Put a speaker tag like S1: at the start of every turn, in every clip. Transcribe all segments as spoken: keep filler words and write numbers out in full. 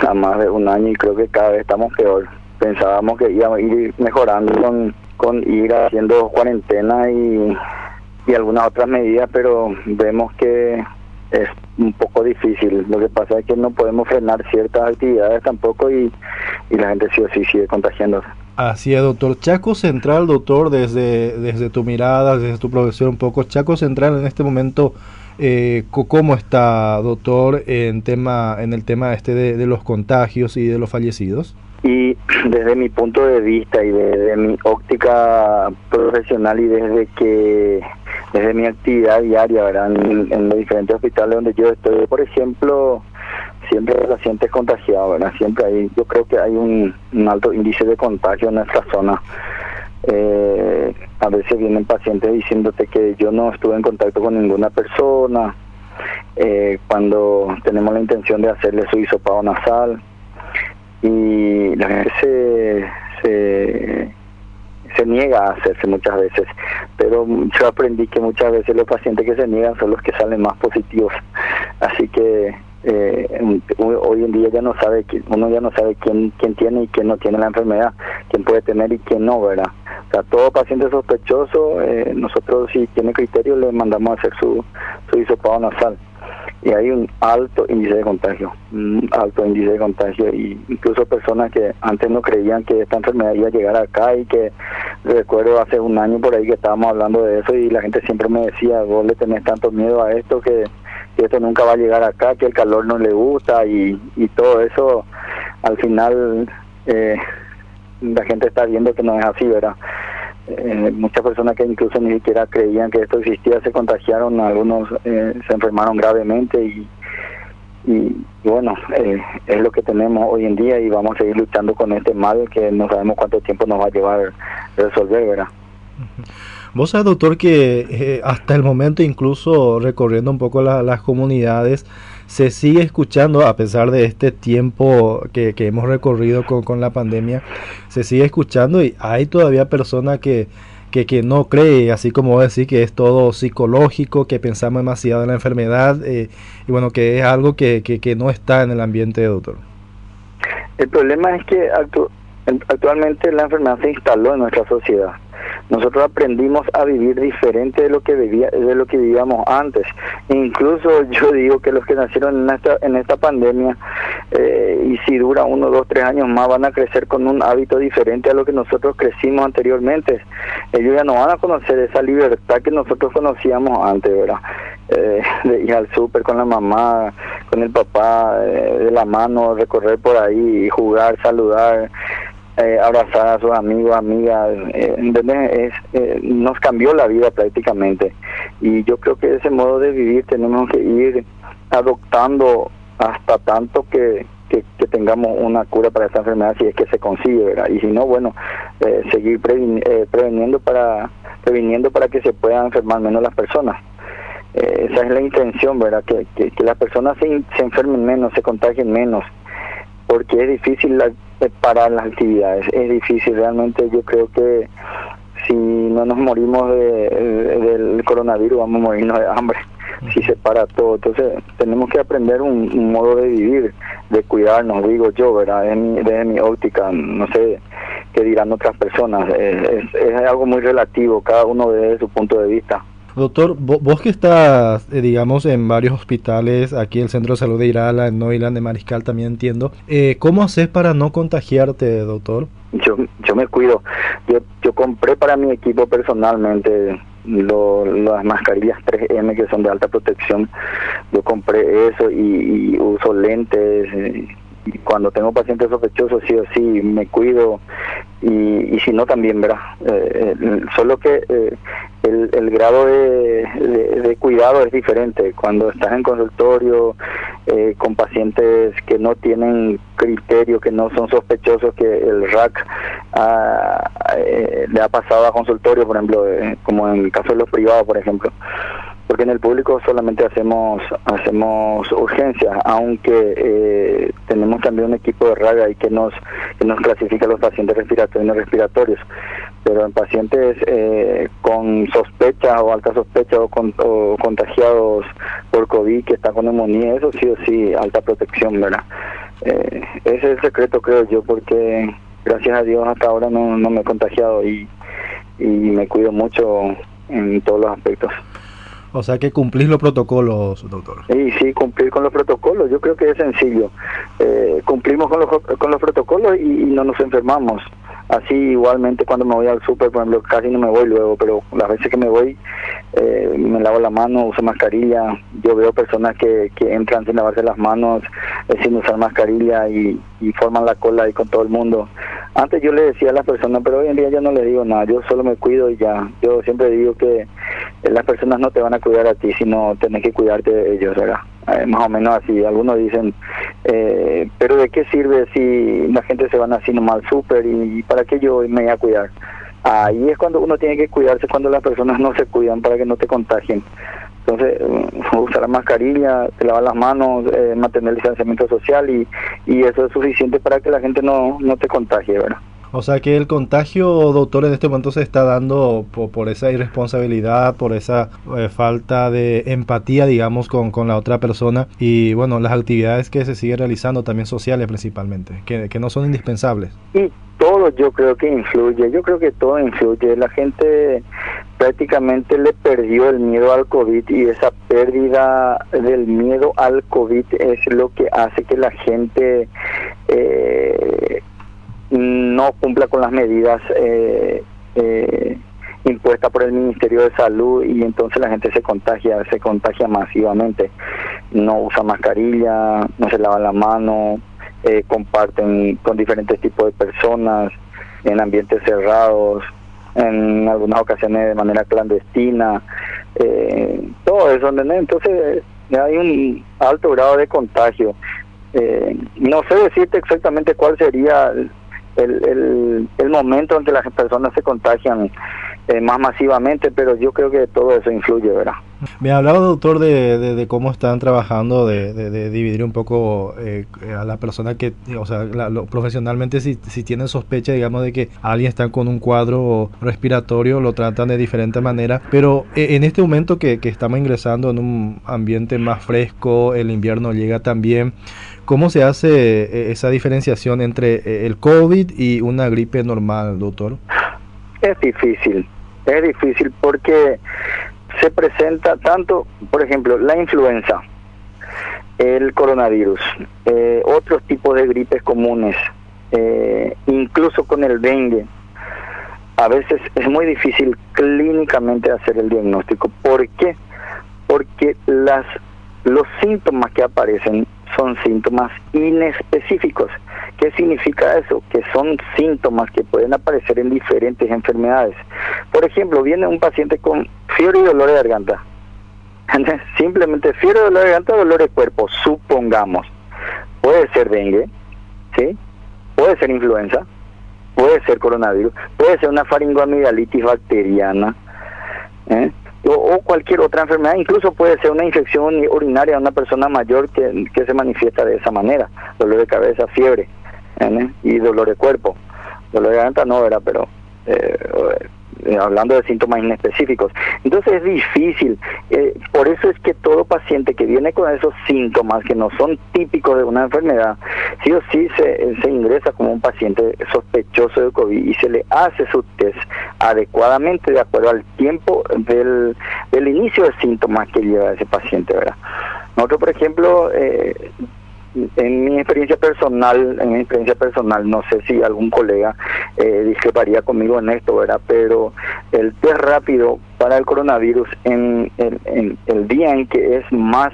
S1: a más de un año y creo que cada vez estamos peor. Pensábamos que íbamos a ir mejorando con, con ir haciendo cuarentena y, y algunas otras medidas, pero vemos que es un poco difícil. Lo que pasa es que no podemos frenar ciertas actividades tampoco y, y la gente sí o sí sigue contagiándose.
S2: Así es, doctor. Chaco Central, doctor, desde, desde tu mirada, desde tu profesión un poco, Chaco Central en este momento, eh, ¿cómo está, doctor, en tema en el tema este de, de los contagios y de los fallecidos?
S1: Y desde mi punto de vista y desde mi óptica profesional y desde que desde mi actividad diaria, ¿verdad? En, en los diferentes hospitales donde yo estoy, por ejemplo, siempre hay pacientes contagiados, ¿verdad? Siempre hay, yo creo que hay un, un alto índice de contagio en nuestra zona. Eh, a veces vienen pacientes diciéndote que yo no estuve en contacto con ninguna persona, eh, cuando tenemos la intención de hacerle su hisopado nasal, y la gente se, se, se niega a hacerse muchas veces, pero yo aprendí que muchas veces los pacientes que se niegan son los que salen más positivos, así que eh, hoy en día ya no sabe, uno ya no sabe quién, quién tiene y quién no tiene la enfermedad, quién puede tener y quién no, ¿verdad? O sea, todo paciente sospechoso, eh, nosotros si tiene criterio le mandamos a hacer su, su hisopado nasal. Y hay un alto índice de contagio, un alto índice de contagio, y incluso personas que antes no creían que esta enfermedad iba a llegar acá, y que recuerdo hace un año por ahí que estábamos hablando de eso y la gente siempre me decía, vos le tenés tanto miedo a esto que, que esto nunca va a llegar acá, que el calor no le gusta, y, y todo eso, al final eh, la gente está viendo que no es así, ¿verdad? Eh, muchas personas que incluso ni siquiera creían que esto existía se contagiaron, algunos eh, se enfermaron gravemente y, y, y bueno, eh, es lo que tenemos hoy en día y vamos a seguir luchando con este mal que no sabemos cuánto tiempo nos va a llevar a resolver, ¿verdad?
S2: Vos sabés, doctor, que eh, hasta el momento, incluso recorriendo un poco la, las comunidades, se sigue escuchando, a pesar de este tiempo que, que hemos recorrido con, con la pandemia, se sigue escuchando y hay todavía personas que, que, que no creen, así como vos decís, que es todo psicológico, que pensamos demasiado en la enfermedad, eh, y bueno, que es algo que, que, que no está en el ambiente, doctor.
S1: El problema es que actu actualmente la enfermedad se instaló en nuestra sociedad. Nosotros aprendimos a vivir diferente de lo que vivía, de lo que vivíamos antes. Incluso yo digo que los que nacieron en esta en esta pandemia, eh, y si dura uno, dos, tres años más, van a crecer con un hábito diferente a lo que nosotros crecimos anteriormente. Ellos ya no van a conocer esa libertad que nosotros conocíamos antes, ¿verdad? Eh, de ir al súper con la mamá, con el papá, eh, de la mano, recorrer por ahí, jugar, saludar, Eh, abrazar a sus amigos, amigas, eh, ¿entendés? Es, eh, nos cambió la vida prácticamente, y yo creo que ese modo de vivir tenemos que ir adoptando hasta tanto que, que, que tengamos una cura para esta enfermedad, si es que se consigue, ¿verdad? Y si no, bueno, eh, seguir previn eh, previniendo para previniendo para que se puedan enfermar menos las personas. Eh, esa es la intención, ¿verdad? Que, que, que las personas se, se enfermen menos, se contagien menos, porque es difícil la, parar las actividades, es difícil realmente. Yo creo que si no nos morimos de, de, del coronavirus, vamos a morirnos de hambre, si se para todo. Entonces tenemos que aprender un, un modo de vivir, de cuidarnos, digo yo, ¿verdad? Desde mi, desde mi óptica, no sé qué dirán otras personas, es, es, es algo muy relativo, cada uno desde su punto de vista.
S2: Doctor, vos que estás, eh, digamos, en varios hospitales, aquí el Centro de Salud de Irala, en Neuland, de Mariscal, también entiendo, eh, ¿cómo haces para no contagiarte, doctor?
S1: Yo yo me cuido. Yo yo compré para mi equipo personalmente lo, las mascarillas tres eme que son de alta protección. Yo compré eso y, y uso lentes. Eh, y cuando tengo pacientes sospechosos, sí o sí, me cuido. Y, y si no, también, ¿verdad? Eh, eh, solo que eh, el, el grado de, de, de cuidado es diferente. Cuando estás en consultorio eh, con pacientes que no tienen criterio, que no son sospechosos, que el R A C ah, eh, le ha pasado a consultorio, por ejemplo, eh, como en el caso de los privados, por ejemplo. Porque en el público solamente hacemos hacemos urgencias, aunque eh, tenemos también un equipo de R A G ahí que nos que nos clasifica los pacientes respiratorios y no respiratorios. pero en pacientes eh, con sospecha o alta sospecha o, con, o contagiados por COVID que están con neumonía, eso sí o sí, alta protección, ¿verdad? Eh, ese es el secreto, creo yo, porque gracias a Dios hasta ahora no, no me he contagiado y, y me cuido mucho en todos los aspectos.
S2: O sea que cumplís los protocolos, doctor.
S1: Y sí, cumplir con los protocolos, yo creo que es sencillo. Eh, cumplimos con los, con los protocolos y, y no nos enfermamos. Así igualmente cuando me voy al súper, por ejemplo, casi no me voy luego, pero las veces que me voy eh, me lavo la mano, uso mascarilla. Yo veo personas que, que entran sin lavarse las manos, eh, sin usar mascarilla y, y forman la cola ahí con todo el mundo. Antes yo le decía a las personas, pero hoy en día yo no les digo nada, yo solo me cuido y ya. Yo siempre digo que eh, las personas no te van a cuidar a ti, sino tenés que cuidarte de ellos, ¿verdad? Eh, más o menos así. Algunos dicen, eh, pero ¿de qué sirve si la gente se van así nomás al súper y, y para qué yo me voy a cuidar? Ahí es cuando uno tiene que cuidarse, cuando las personas no se cuidan para que no te contagien. Entonces, uh, usar la mascarilla, te lavar las manos, eh, mantener el distanciamiento social y, y eso es suficiente para que la gente no, no te contagie, ¿verdad?
S2: O sea que el contagio, doctor, en este momento se está dando por, por esa irresponsabilidad, por esa eh, falta de empatía, digamos, con, con la otra persona y, bueno, las actividades que se siguen realizando, también sociales principalmente, que, que no son indispensables.
S1: Y todo yo creo que influye, yo creo que todo influye. La gente prácticamente le perdió el miedo al COVID y esa pérdida del miedo al COVID es lo que hace que la gente eh, no cumpla con las medidas eh, eh, impuestas por el Ministerio de Salud y entonces la gente se contagia, se contagia masivamente. No usa mascarilla, no se lava la mano, eh, comparten con diferentes tipos de personas en ambientes cerrados, en algunas ocasiones de manera clandestina, eh, todo eso, ¿entendés? Entonces hay un alto grado de contagio. Eh, no sé decirte exactamente cuál sería el, el, el momento en que las personas se contagian eh, más masivamente, pero yo creo que todo eso influye, ¿verdad?
S2: Me hablaba, doctor, de, de, de cómo están trabajando, de, de, de dividir un poco eh, a la persona que, o sea, la, lo, profesionalmente, si, si tienen sospecha, digamos, de que alguien está con un cuadro respiratorio, lo tratan de diferente manera, pero eh, en este momento que, que estamos ingresando en un ambiente más fresco, el invierno llega también, ¿cómo se hace eh, esa diferenciación entre eh, el COVID y una gripe normal, doctor?
S1: Es difícil, es difícil porque se presenta tanto, por ejemplo, la influenza, el coronavirus, eh, otros tipos de gripes comunes, eh, incluso con el dengue. A veces es muy difícil clínicamente hacer el diagnóstico. ¿Por qué? Porque las, los síntomas que aparecen son síntomas inespecíficos. ¿Qué significa eso? Que son síntomas que pueden aparecer en diferentes enfermedades. Por ejemplo, viene un paciente con fiebre y dolor de garganta. Simplemente fiebre, dolor de garganta, dolor de cuerpo, supongamos. Puede ser dengue, ¿sí? Puede ser influenza, puede ser coronavirus, puede ser una faringoamigdalitis bacteriana, ¿eh? O, o cualquier otra enfermedad, incluso puede ser una infección urinaria de una persona mayor que, que se manifiesta de esa manera, dolor de cabeza, fiebre, ¿eh? Y dolor de cuerpo, dolor de garganta no, ¿verdad? Pero eh, eh, hablando de síntomas inespecíficos. Entonces es difícil, eh, por eso es que todo paciente que viene con esos síntomas que no son típicos de una enfermedad, sí o sí se, se ingresa como un paciente sospechoso de COVID y se le hace su test adecuadamente de acuerdo al tiempo del, del inicio de síntomas que lleva ese paciente, ¿verdad? Nosotros, por ejemplo, eh, en mi experiencia personal, en mi experiencia personal, no sé si algún colega eh, discreparía conmigo en esto, ¿verdad? Pero el test rápido para el coronavirus en, en, en el día en que es más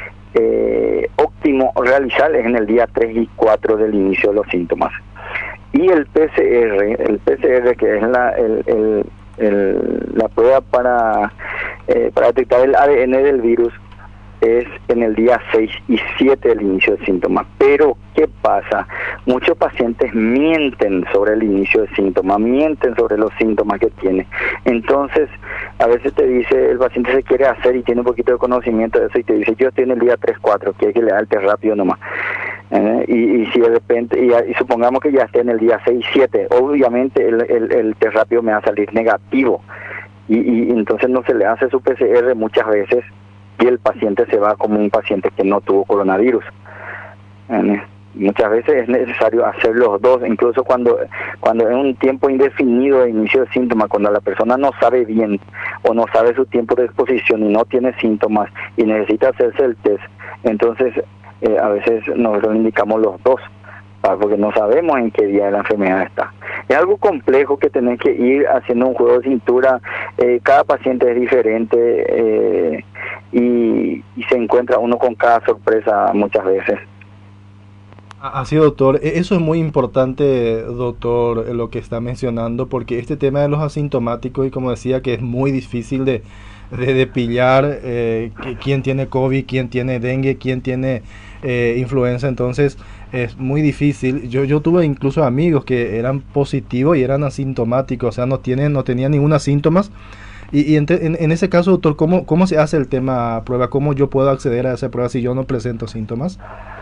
S1: eh, óptimo realizar es en el día tres y cuatro del inicio de los síntomas. Y el P C R, el P C R que es la, el, el, el, la prueba para, eh, para detectar el A D N del virus, es en el día seis y siete del inicio de síntomas. Pero, ¿qué pasa? Muchos pacientes mienten sobre el inicio de síntomas, mienten sobre los síntomas que tiene. Entonces, a veces te dice, el paciente se quiere hacer y tiene un poquito de conocimiento de eso y te dice, yo estoy en el día tres cuatro, que hay que le da el test rápido nomás. Eh, y, y si de repente, y, y supongamos que ya esté en el día seis siete, obviamente el, el, el test rápido me va a salir negativo, y, y entonces no se le hace su P C R muchas veces, y el paciente se va como un paciente que no tuvo coronavirus. Eh, muchas veces es necesario hacer los dos, incluso cuando cuando es un tiempo indefinido de inicio de síntomas, cuando la persona no sabe bien o no sabe su tiempo de exposición y no tiene síntomas y necesita hacerse el test, entonces eh, a veces nosotros indicamos los dos, porque no sabemos en qué día de la enfermedad está. Es algo complejo que tenés que ir haciendo un juego de cintura, eh, cada paciente es diferente, eh, y, y se encuentra uno con cada sorpresa muchas veces.
S2: Así, doctor, eso es muy importante, doctor, lo que está mencionando, porque este tema de los asintomáticos, y como decía, que es muy difícil de, de, de pillar eh, quién tiene COVID, quién tiene dengue, quién tiene eh, influenza, entonces es muy difícil. Yo yo tuve incluso amigos que eran positivos y eran asintomáticos, o sea, no tienen no tenían ninguna síntomas. Y, y en, en, en ese caso, doctor, ¿cómo, ¿cómo se hace el tema prueba? ¿Cómo yo puedo acceder a esa prueba si yo no presento síntomas?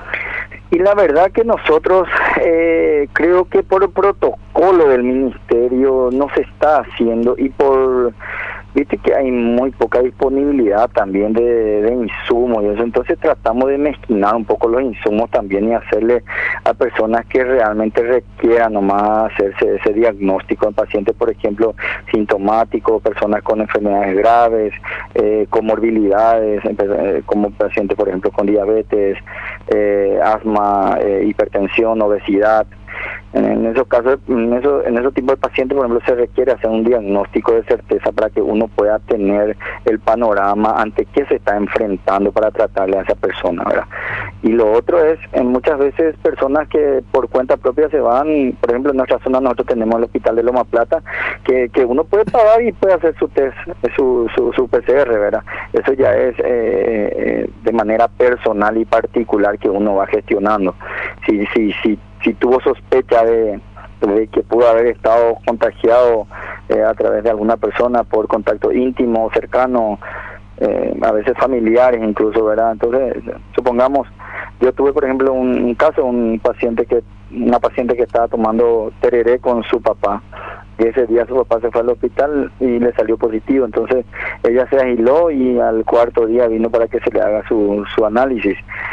S1: Y la verdad que nosotros eh, creo que por el protocolo del ministerio no se está haciendo, y por, viste que hay muy poca disponibilidad también de, de insumos y eso, entonces tratamos de mezquinar un poco los insumos también y hacerle a personas que realmente requieran nomás hacerse ese diagnóstico en pacientes, por ejemplo, sintomáticos, personas con enfermedades graves, eh, comorbilidades, eh, como pacientes, por ejemplo, con diabetes, eh, asma, eh, hipertensión, obesidad. En esos casos, en esos, en esos tipos de pacientes, por ejemplo, se requiere hacer un diagnóstico de certeza para que uno pueda tener el panorama ante qué se está enfrentando para tratarle a esa persona, ¿verdad? Y lo otro es, en muchas veces, personas que por cuenta propia se van, por ejemplo, en nuestra zona nosotros tenemos el hospital de Loma Plata, que, que uno puede pagar y puede hacer su test, su, su, su P C R, ¿verdad? Eso ya es eh, eh, de manera personal y particular que uno va gestionando. Si, si, si si tuvo sospecha de, de que pudo haber estado contagiado eh, a través de alguna persona por contacto íntimo, cercano, eh, a veces familiares incluso, ¿verdad? Entonces, supongamos, yo tuve por ejemplo un, un caso, un paciente que, una paciente que estaba tomando tereré con su papá, y ese día su papá se fue al hospital y le salió positivo, entonces ella se agiló y al cuarto día vino para que se le haga su, su análisis.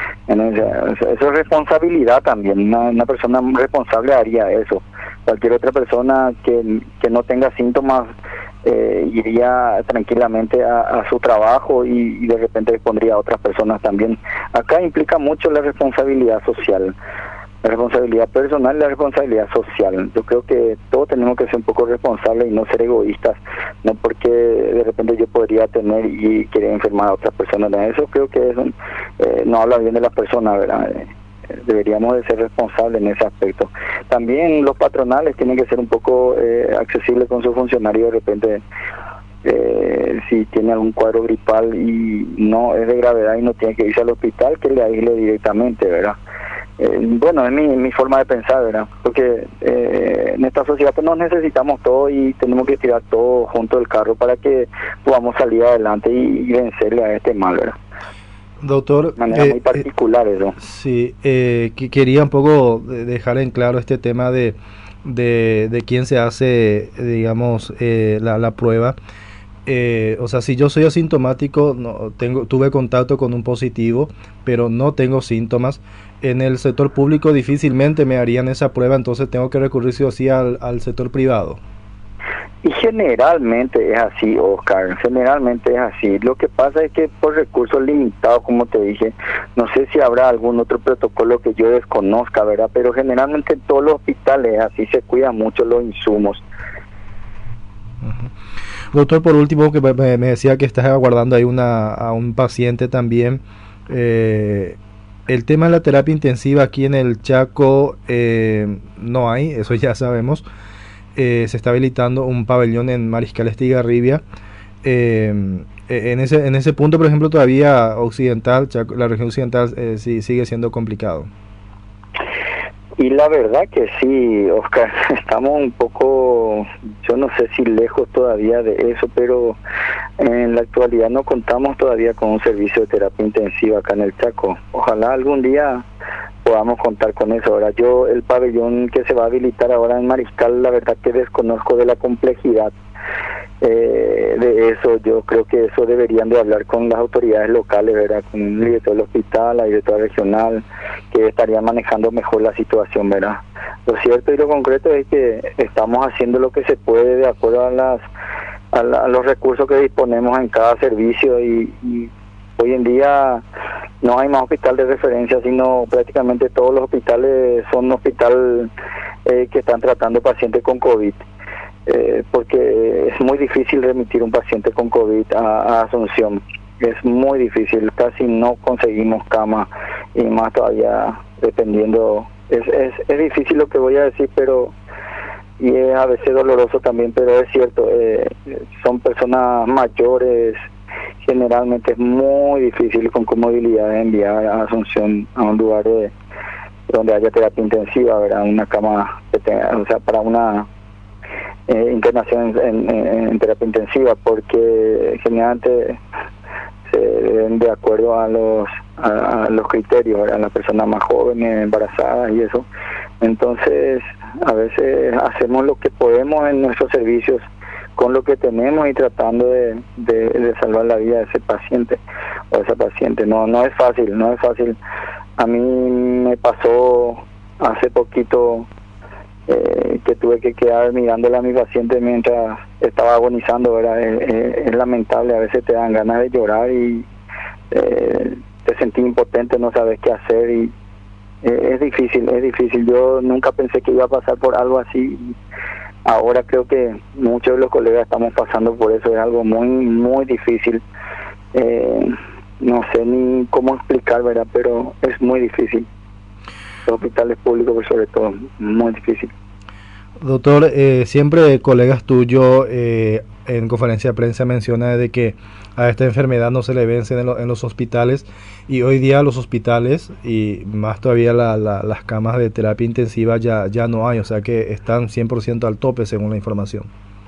S1: Eso es responsabilidad también, una, una persona responsable haría eso. Cualquier otra persona que, que no tenga síntomas eh, iría tranquilamente a, a su trabajo y, y de repente expondría a otras personas también. Acá implica mucho la responsabilidad social, la responsabilidad personal y la responsabilidad social. Yo creo que todos tenemos que ser un poco responsables y no ser egoístas, no porque de repente yo podría tener y querer enfermar a otras personas. Eso creo que es un, eh, no habla bien de las personas, ¿verdad? Eh, deberíamos de ser responsables en ese aspecto. También los patronales tienen que ser un poco eh, accesibles con sus funcionarios. De repente eh, si tiene algún cuadro gripal y no es de gravedad y no tiene que irse al hospital, que le aísle directamente, ¿verdad? Eh, bueno, es mi, mi forma de pensar, ¿verdad? Porque eh, en esta sociedad pues nos necesitamos todo y tenemos que tirar todo junto del carro para que podamos salir adelante y, y vencerle a este mal, ¿verdad?
S2: Doctor,
S1: de manera
S2: eh,
S1: muy particular
S2: eh,
S1: eso.
S2: Sí, eh, que quería un poco dejar en claro este tema de, de, de quién se hace, digamos, eh, la, la prueba. Eh, o sea, si yo soy asintomático, no tengo, tuve contacto con un positivo, pero no tengo síntomas, en el sector público difícilmente me harían esa prueba, entonces tengo que recurrir sí o sí al, al sector privado.
S1: Y generalmente es así, Oscar, generalmente es así. Lo que pasa es que por recursos limitados, como te dije, no sé si habrá algún otro protocolo que yo desconozca, ¿verdad? Pero generalmente en todos los hospitales así se cuidan mucho los insumos.
S2: Uh-huh. Doctor, por último, que me, me decía que estás aguardando ahí una, a un paciente también. Eh, el tema de la terapia intensiva aquí en el Chaco eh, no hay, eso ya sabemos. Eh, se está habilitando un pabellón en Mariscal Estigarribia. Eh, en ese en ese punto, por ejemplo, todavía occidental, Chaco, la región occidental eh, sí, sigue siendo complicado.
S1: Y la verdad que sí, Oscar, estamos un poco, yo no sé si lejos todavía de eso, pero en la actualidad no contamos todavía con un servicio de terapia intensiva acá en el Chaco. Ojalá algún día podamos contar con eso. Ahora, yo el pabellón que se va a habilitar ahora en Mariscal, la verdad que desconozco de la complejidad eh, de eso. Yo creo que eso deberían de hablar con las autoridades locales, ¿verdad? Con el director del hospital, la directora regional, que estarían manejando mejor la situación, ¿verdad? Lo cierto y lo concreto es que estamos haciendo lo que se puede de acuerdo a las a, la, a los recursos que disponemos en cada servicio, y, y hoy en día no hay más hospital de referencia, sino prácticamente todos los hospitales son hospital eh, que están tratando pacientes con COVID, eh, porque es muy difícil remitir un paciente con COVID a, a Asunción. Es muy difícil, casi no conseguimos cama, y más todavía dependiendo. Es, es, es difícil lo que voy a decir, pero y es a veces doloroso también, pero es cierto, eh, son personas mayores. Generalmente es muy difícil con comodidad de enviar a Asunción a un lugar de, donde haya terapia intensiva, ¿verdad? Una cama, que tenga, o sea, para una eh, internación en, en, en terapia intensiva, porque generalmente se ven de acuerdo a los a, a los criterios, ¿verdad? Las personas más jóvenes, embarazadas y eso. Entonces, a veces hacemos lo que podemos en nuestros servicios con lo que tenemos y tratando de, de, de salvar la vida de ese paciente o de esa paciente. No, no es fácil, no es fácil. A mí me pasó hace poquito eh, que tuve que quedar mirándole a mi paciente mientras estaba agonizando, ¿verdad? Es, es, es lamentable, a veces te dan ganas de llorar y eh, te sentís impotente, no sabes qué hacer, y eh, es difícil, es difícil. Yo nunca pensé que iba a pasar por algo así. Ahora creo que muchos de los colegas estamos pasando por eso. Es algo muy, muy difícil. Eh, no sé ni cómo explicar, ¿verdad? Pero es muy difícil. Los hospitales públicos, pues, sobre todo, muy difícil.
S2: Doctor, eh, siempre colegas tuyos eh, en conferencia de prensa menciona de que a esta enfermedad no se le vence en, lo, en los hospitales, y hoy día los hospitales y más todavía la, la, las camas de terapia intensiva ya, ya no hay, o sea que están cien por ciento al tope según la información.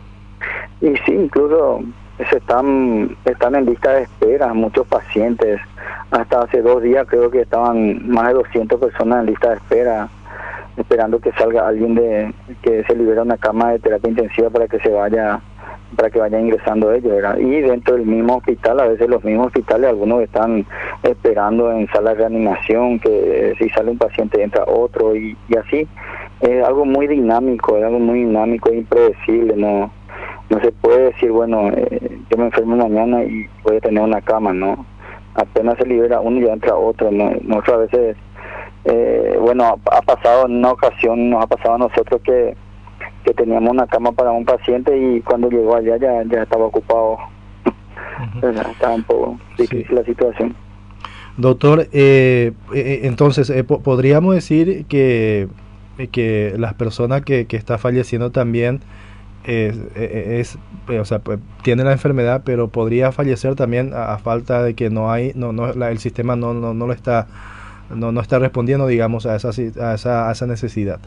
S1: Y sí, incluso se están, están en lista de espera muchos pacientes. Hasta hace dos días creo que estaban más de doscientas personas en lista de espera, esperando que salga alguien de que se libere una cama de terapia intensiva para que se vaya para que vayan ingresando ellos, ¿verdad? Y dentro del mismo hospital, a veces los mismos hospitales, algunos están esperando en sala de reanimación, que si sale un paciente entra otro, y, y así. Es algo muy dinámico, es algo muy dinámico e impredecible. No no se puede decir, bueno, eh, yo me enfermo mañana y voy a tener una cama, ¿no? Apenas se libera uno y ya entra otro, ¿no? Nosotros a veces, eh, bueno, ha, ha pasado en una ocasión, nos ha pasado a nosotros que que teníamos una cama para un paciente y cuando llegó allá ya, ya estaba ocupado. Uh-huh. Estaba un poco difícil, sí, la situación.
S2: Doctor, eh, eh, entonces, eh, ¿podríamos decir que, que las personas que, que está falleciendo también eh, es, es, o sea, pues, tiene la enfermedad, pero podría fallecer también a, a falta de que no hay, no, no, la, el sistema no, no, no lo está, no, no está respondiendo, digamos, a esa, a esa, a esa necesidad?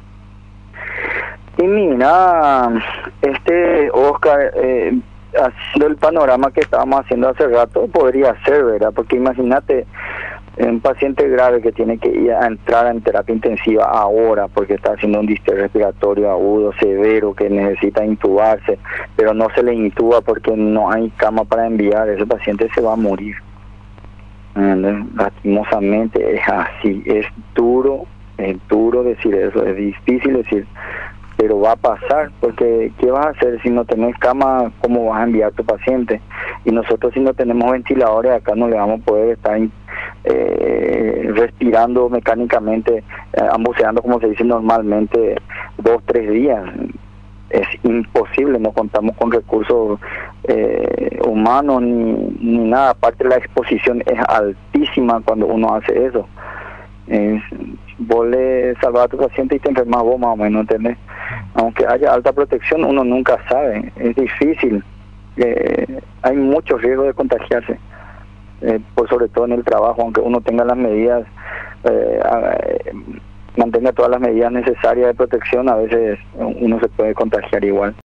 S1: Y mira, este Oscar, eh, haciendo el panorama que estábamos haciendo hace rato, podría ser, ¿verdad? Porque imagínate, un paciente grave que tiene que ir a entrar en terapia intensiva ahora porque está haciendo un distrés respiratorio agudo, severo, que necesita intubarse, pero no se le intuba porque no hay cama para enviar, ese paciente se va a morir. ¿Entendés? Lastimosamente es así, es duro, es duro decir eso, es difícil decir, pero va a pasar, porque ¿qué vas a hacer si no tenés cama? ¿Cómo vas a enviar a tu paciente? Y nosotros, si no tenemos ventiladores, acá no le vamos a poder estar eh, respirando mecánicamente, eh, ambuceando, como se dice normalmente, dos, tres días. Es imposible, no contamos con recursos eh, humanos ni, ni nada. Aparte, la exposición es altísima cuando uno hace eso. Eh, vos le salvas a tu paciente y te enfermas vos, más o menos, ¿entendés? Aunque haya alta protección, uno nunca sabe, es difícil, eh, hay mucho riesgo de contagiarse, eh, por sobre todo en el trabajo, aunque uno tenga las medidas, eh, eh, mantenga todas las medidas necesarias de protección, a veces uno se puede contagiar igual.